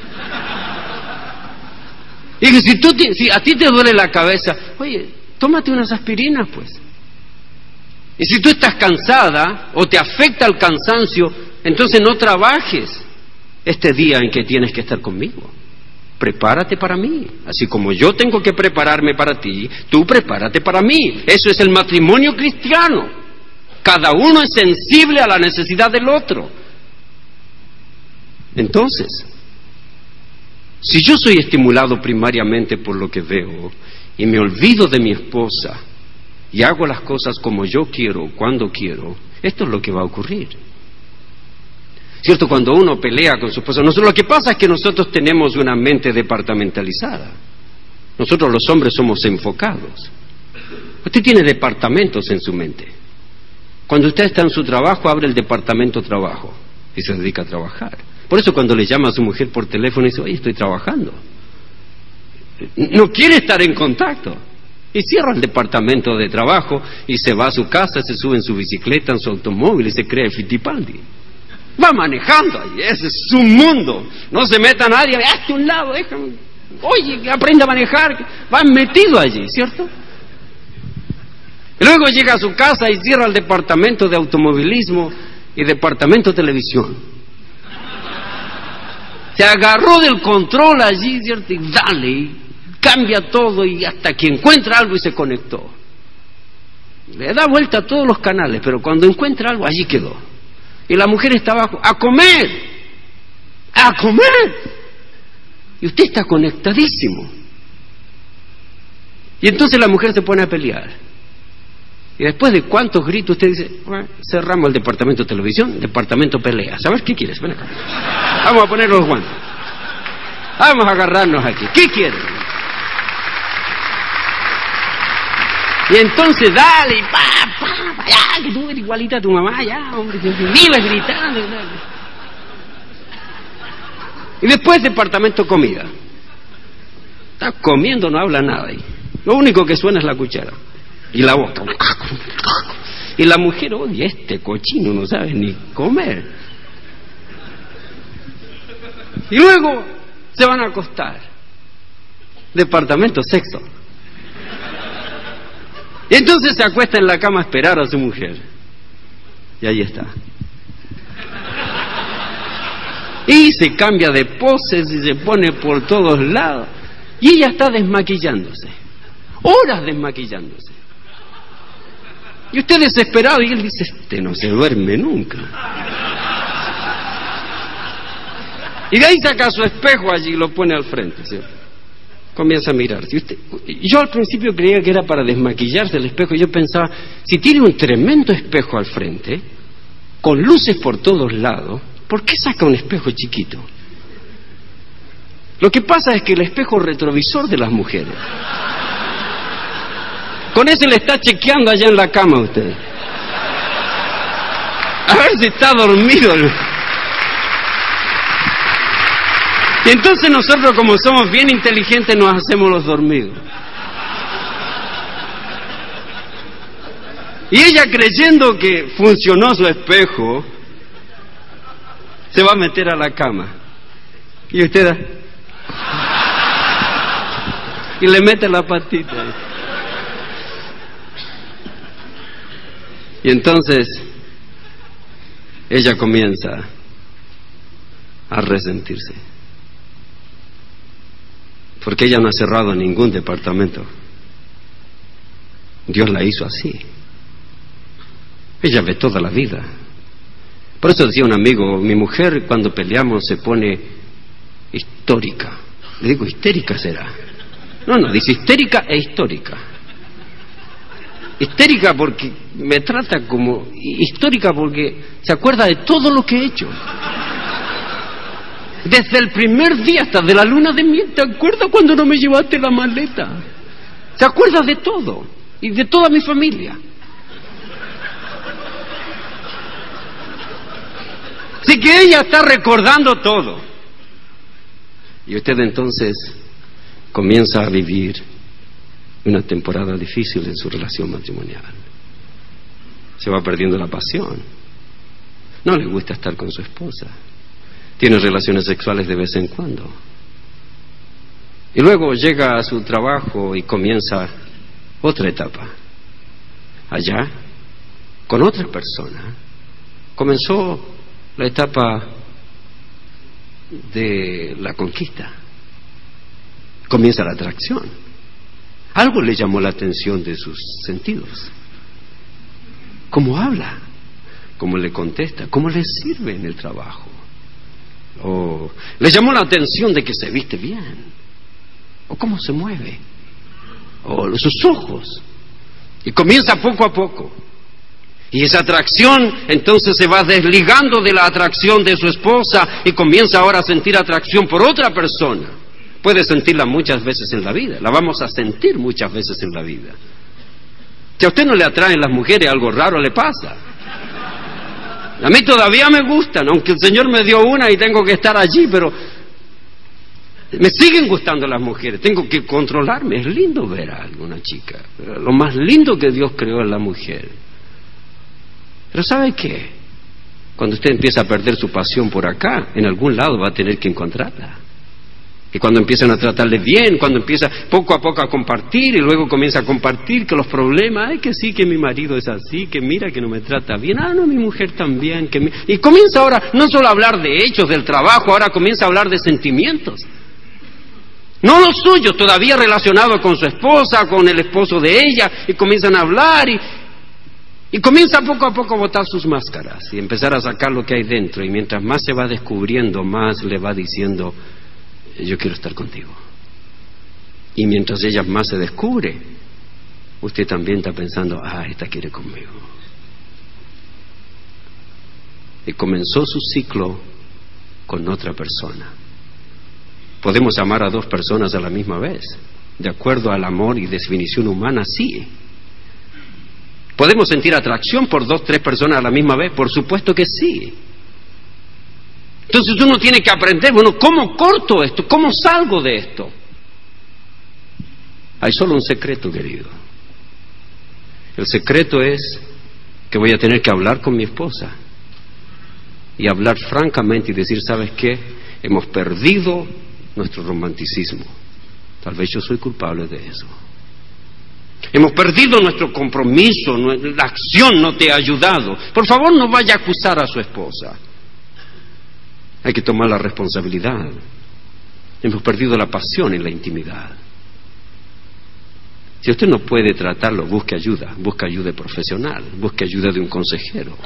Y que si, tú, si a ti te duele la cabeza, oye, tómate unas aspirinas, pues. Y si tú estás cansada o te afecta el cansancio, entonces no trabajes este día en que tienes que estar conmigo. Prepárate para mí. Así como yo tengo que prepararme para ti, tú prepárate para mí. Eso es el matrimonio cristiano. Cada uno es sensible a la necesidad del otro. Entonces, si yo soy estimulado primariamente por lo que veo y me olvido de mi esposa y hago las cosas como yo quiero, cuando quiero, esto es lo que va a ocurrir. ¿Cierto? Cuando uno pelea con su esposa, nosotros, lo que pasa es que nosotros tenemos una mente departamentalizada. Nosotros los hombres somos enfocados. Usted tiene departamentos en su mente. Cuando usted está en su trabajo, abre el departamento trabajo y se dedica a trabajar. Por eso cuando le llama a su mujer por teléfono y dice, oye, estoy trabajando. No quiere estar en contacto. Y cierra el departamento de trabajo y se va a su casa, se sube en su bicicleta, en su automóvil y se cree Fittipaldi. Va manejando ahí, ese es su mundo. No se meta nadie, hazte un lado, déjame. Oye, aprende a manejar. Va metido allí, ¿cierto? Y luego llega a su casa y cierra el departamento de automovilismo y departamento de televisión. Se agarró del control allí, ¿cierto? Y dale, y cambia todo y hasta que encuentra algo y se conectó. Le da vuelta a todos los canales, pero cuando encuentra algo, allí quedó. Y la mujer está abajo, ¡a comer! ¡A comer! Y usted está conectadísimo. Y entonces la mujer se pone a pelear. Y después de cuántos gritos usted dice, bueno, cerramos el departamento de televisión, departamento pelea. ¿Sabes qué quieres? Ven acá. Vamos a poner los guantes. Vamos a agarrarnos aquí. ¿Qué quieres? Y entonces dale, pa, pa, pa, ya, que tú eres igualita a tu mamá, ya, hombre, que vives gritando. Dale. Y después departamento comida. Está comiendo, no habla nada ahí. Lo único que suena es la cuchara. Y la boca. Y la mujer, oye, este cochino no sabe ni comer. Y luego se van a acostar. Departamento sexo. Y entonces se acuesta en la cama a esperar a su mujer. Y ahí está. Y se cambia de poses y se pone por todos lados. Y ella está desmaquillándose. Horas desmaquillándose. Y usted desesperado, y él dice, este no se duerme nunca. Y de ahí saca su espejo allí y lo pone al frente, ¿cierto? Comienza a mirar. Si usted, yo al principio creía que era para desmaquillarse el espejo. Yo pensaba, si tiene un tremendo espejo al frente, con luces por todos lados, ¿por qué saca un espejo chiquito? Lo que pasa es que el espejo retrovisor de las mujeres, con ese le está chequeando allá en la cama a usted. A ver si está dormido. Y entonces nosotros, como somos bien inteligentes, nos hacemos los dormidos. Y ella, creyendo que funcionó su espejo, se va a meter a la cama. Y usted da... y le mete la patita. Y entonces ella comienza a resentirse. Porque ella no ha cerrado ningún departamento. Dios la hizo así. Ella ve toda la vida. Por eso decía un amigo, mi mujer cuando peleamos se pone histórica. Le digo, histérica será. No, no, dice histérica e histórica. Histérica porque me trata como... histórica porque se acuerda de todo lo que he hecho. Desde el primer día hasta de la luna de miel, ¿te acuerdas cuando no me llevaste la maleta? Se acuerda de todo y de toda mi familia. Así que ella está recordando todo. Y usted entonces comienza a vivir una temporada difícil en su relación matrimonial. Se va perdiendo la pasión. No le gusta estar con su esposa. Tiene relaciones sexuales de vez en cuando. Y luego llega a su trabajo y comienza otra etapa. Allá, con otra persona, comenzó la etapa de la conquista. Comienza la atracción. Algo le llamó la atención de sus sentidos. Cómo habla, cómo le contesta, cómo le sirve en el trabajo. O le llamó la atención de que se viste bien, o cómo se mueve, o sus ojos. Y comienza poco a poco. Y esa atracción entonces se va desligando de la atracción de su esposa y comienza ahora a sentir atracción por otra persona. Puede sentirla muchas veces en la vida, la vamos a sentir muchas veces en la vida. Si a usted no le atraen las mujeres, algo raro le pasa. A mí todavía me gustan, aunque el Señor me dio una y tengo que estar allí, pero me siguen gustando las mujeres, tengo que controlarme. Es lindo ver a alguna chica, lo más lindo que Dios creó es la mujer. Pero ¿sabe qué? Cuando usted empieza a perder su pasión por acá, en algún lado va a tener que encontrarla. Y cuando empiezan a tratarle bien, cuando empieza poco a poco a compartir y luego comienza a compartir que los problemas, ay, que sí, que mi marido es así, que mira que no me trata bien, ah, no, mi mujer también, que mi... y comienza ahora no solo a hablar de hechos, del trabajo, ahora comienza a hablar de sentimientos. No los suyos, todavía relacionados con su esposa, con el esposo de ella, y comienzan a hablar y, y comienza poco a poco a botar sus máscaras y empezar a sacar lo que hay dentro. Y mientras más se va descubriendo, más le va diciendo, yo quiero estar contigo. Y mientras ella más se descubre, usted también está pensando, ah, esta quiere conmigo. Y comenzó su ciclo con otra persona. ¿Podemos amar a dos personas a la misma vez? De acuerdo al amor y definición humana, sí. ¿Podemos sentir atracción por dos, tres personas a la misma vez? Por supuesto que sí. Entonces uno tiene que aprender, bueno, ¿cómo corto esto? ¿Cómo salgo de esto? Hay solo un secreto, querido. El secreto es que voy a tener que hablar con mi esposa y hablar francamente y decir, ¿sabes qué? Hemos perdido nuestro romanticismo. Tal vez yo soy culpable de eso. Hemos perdido nuestro compromiso, la acción no te ha ayudado. Por favor, no vaya a acusar a su esposa. Hay que tomar la responsabilidad. Hemos perdido la pasión en la intimidad. Si usted no puede tratarlo, busque ayuda, busque ayuda profesional, busque ayuda de un consejero.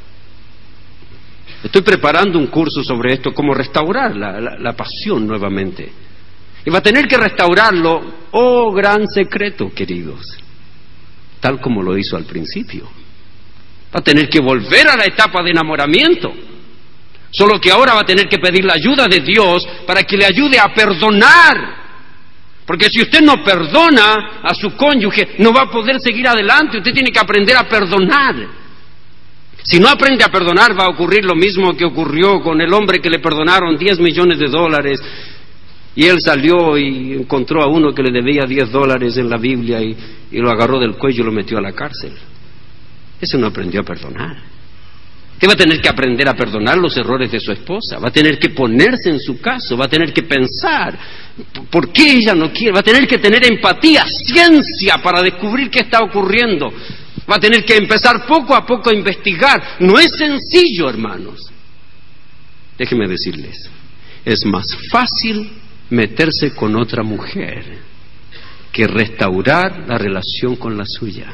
Estoy preparando un curso sobre esto, cómo restaurar la, la, la pasión nuevamente. Y va a tener que restaurarlo, oh gran secreto, queridos, tal como lo hizo al principio. Va a tener que volver a la etapa de enamoramiento. Solo que ahora va a tener que pedir la ayuda de Dios para que le ayude a perdonar. Porque si usted no perdona a su cónyuge, no va a poder seguir adelante. Usted tiene que aprender a perdonar. Si no aprende a perdonar, va a ocurrir lo mismo que ocurrió con el hombre que le perdonaron diez millones de dólares. Y él salió y encontró a uno que le debía diez dólares en la Biblia y, y lo agarró del cuello y lo metió a la cárcel. Ese no aprendió a perdonar. Usted va a tener que aprender a perdonar los errores de su esposa, va a tener que ponerse en su caso, va a tener que pensar por qué ella no quiere, va a tener que tener empatía, ciencia para descubrir qué está ocurriendo, va a tener que empezar poco a poco a investigar. No es sencillo, hermanos. Déjenme decirles, es más fácil meterse con otra mujer que restaurar la relación con la suya.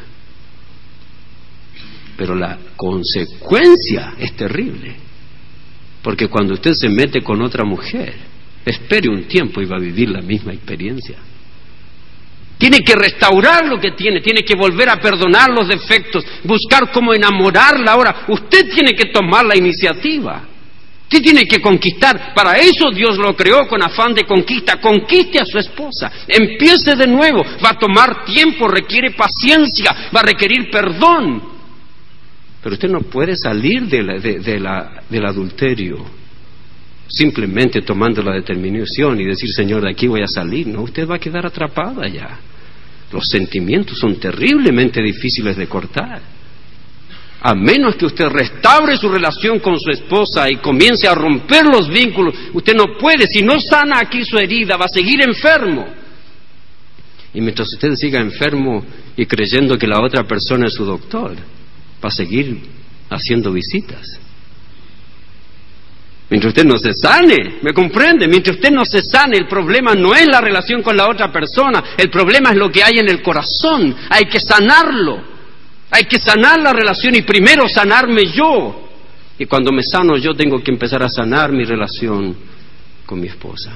Pero la consecuencia es terrible, porque cuando usted se mete con otra mujer, espere un tiempo y va a vivir la misma experiencia. Tiene que restaurar lo que tiene, tiene que volver a perdonar los defectos, buscar cómo enamorarla. Ahora, usted tiene que tomar la iniciativa, Usted tiene que conquistar. Para eso Dios lo creó, con afán de conquista. Conquiste a su esposa. Empiece de nuevo. Va a tomar tiempo, requiere paciencia, va a requerir perdón. Pero usted no puede salir de la, de, de la, del adulterio simplemente tomando la determinación y decir, Señor, de aquí voy a salir. No, usted va a quedar atrapada ya. Los sentimientos son terriblemente difíciles de cortar. A menos que usted restaure su relación con su esposa y comience a romper los vínculos, usted no puede. Si no sana aquí su herida, va a seguir enfermo. Y mientras usted siga enfermo y creyendo que la otra persona es su doctor, va a seguir haciendo visitas. Mientras usted no se sane, ¿me comprende? Mientras usted no se sane, el problema no es la relación con la otra persona, el problema es lo que hay en el corazón. Hay que sanarlo. Hay que sanar la relación y primero sanarme yo. Y cuando me sano yo tengo que empezar a sanar mi relación con mi esposa.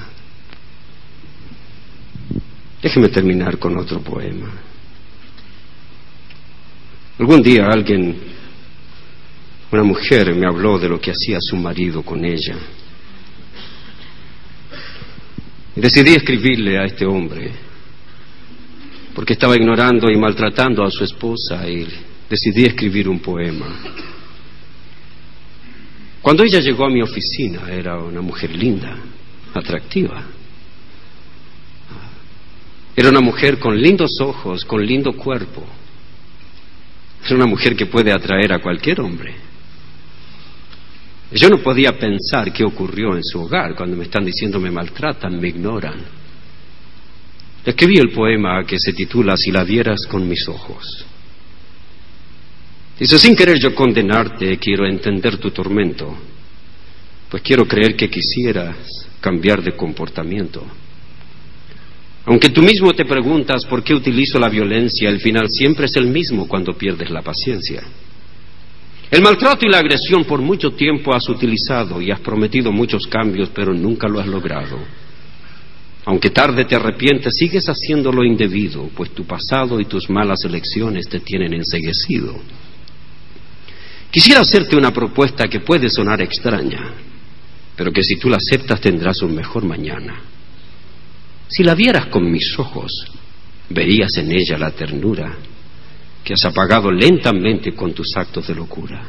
Déjeme terminar con otro poema. Algún día alguien, una mujer, me habló de lo que hacía su marido con ella. Y decidí escribirle a este hombre, porque estaba ignorando y maltratando a su esposa, y decidí escribir un poema. Cuando ella llegó a mi oficina, era una mujer linda, atractiva. Era una mujer con lindos ojos, con lindo cuerpo. Era una mujer que puede atraer a cualquier hombre. Yo no podía pensar qué ocurrió en su hogar cuando me están diciendo me maltratan, me ignoran. Escribí el poema que se titula Si la vieras con mis ojos. Dice, sin querer yo condenarte, quiero entender tu tormento, pues quiero creer que quisieras cambiar de comportamiento. Aunque tú mismo te preguntas por qué utilizo la violencia, el final siempre es el mismo cuando pierdes la paciencia. El maltrato y la agresión por mucho tiempo has utilizado y has prometido muchos cambios, pero nunca lo has logrado. Aunque tarde te arrepientes, sigues haciendo lo indebido, pues tu pasado y tus malas elecciones te tienen enceguecido. Quisiera hacerte una propuesta que puede sonar extraña, pero que si tú la aceptas tendrás un mejor mañana. Si la vieras con mis ojos, verías en ella la ternura que has apagado lentamente con tus actos de locura.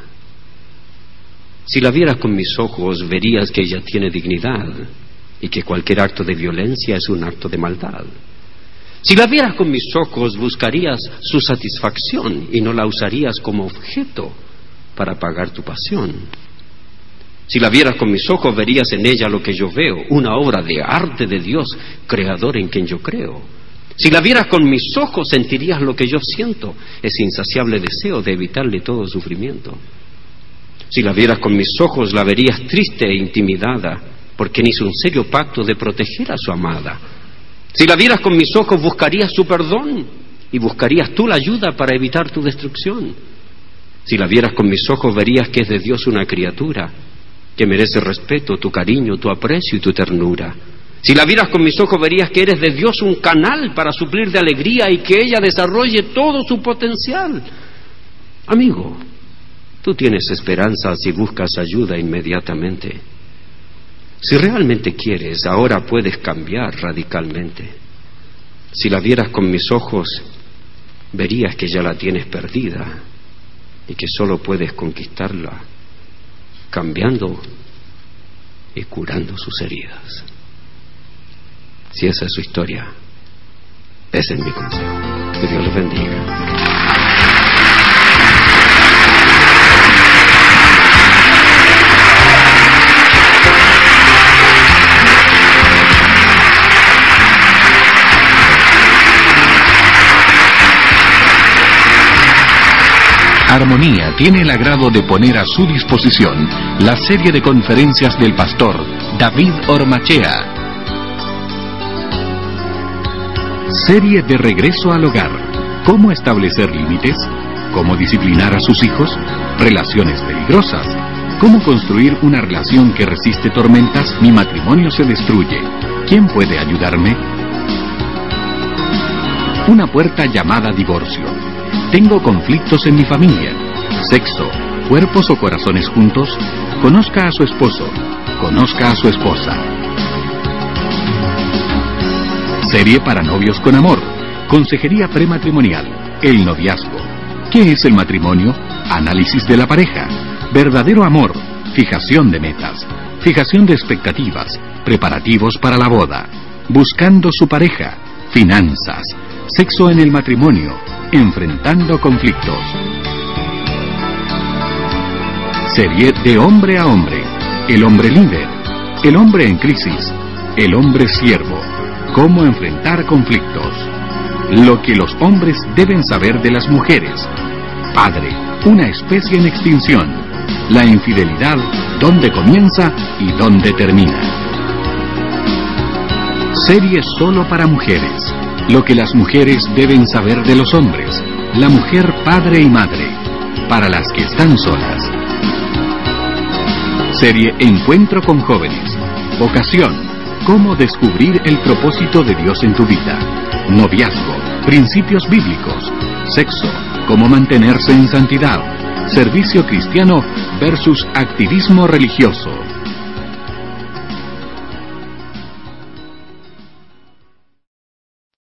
Si la vieras con mis ojos, verías que ella tiene dignidad y que cualquier acto de violencia es un acto de maldad. Si la vieras con mis ojos, buscarías su satisfacción y no la usarías como objeto para pagar tu pasión. Si la vieras con mis ojos, verías en ella lo que yo veo, una obra de arte de Dios, creador en quien yo creo. Si la vieras con mis ojos, sentirías lo que yo siento, ese insaciable deseo de evitarle todo sufrimiento. Si la vieras con mis ojos, la verías triste e intimidada, porque hizo un serio pacto de proteger a su amada. Si la vieras con mis ojos, buscarías su perdón y buscarías tú la ayuda para evitar tu destrucción. Si la vieras con mis ojos, verías que es de Dios una criatura que merece respeto, tu cariño, tu aprecio y tu ternura. Si la vieras con mis ojos, verías que eres de Dios un canal para suplir de alegría y que ella desarrolle todo su potencial. Amigo, tú tienes esperanza si buscas ayuda inmediatamente. Si realmente quieres, ahora puedes cambiar radicalmente. Si la vieras con mis ojos, verías que ya la tienes perdida y que solo puedes conquistarla cambiando y curando sus heridas. Si esa es su historia, ese es mi consejo. Que Dios los bendiga. Armonía tiene el agrado de poner a su disposición la serie de conferencias del pastor David Ormachea. Serie de Regreso al Hogar. ¿Cómo establecer límites? ¿Cómo disciplinar a sus hijos? Relaciones peligrosas. ¿Cómo construir una relación que resiste tormentas? Mi matrimonio se destruye. ¿Quién puede ayudarme? Una puerta llamada divorcio. Tengo conflictos en mi familia. Sexo, cuerpos o corazones juntos. Conozca a su esposo. conozca a su esposa. Serie para novios con amor. Consejería prematrimonial. El noviazgo. ¿Qué es el matrimonio? Análisis de la pareja. Verdadero amor. Fijación de metas. Fijación de expectativas. Preparativos para la boda. Buscando su pareja. Finanzas. Sexo en el matrimonio. Enfrentando conflictos. Serie de hombre a hombre. El hombre líder. El hombre en crisis. El hombre siervo. Cómo enfrentar conflictos. Lo que los hombres deben saber de las mujeres. Padre, una especie en extinción. La infidelidad, dónde comienza y dónde termina. Serie solo para mujeres. Lo que las mujeres deben saber de los hombres. La mujer padre y madre. Para las que están solas. Serie Encuentro con jóvenes. Vocación. Cómo descubrir el propósito de Dios en tu vida. Noviazgo. Principios bíblicos. Sexo. Cómo mantenerse en santidad. Servicio cristiano versus activismo religioso.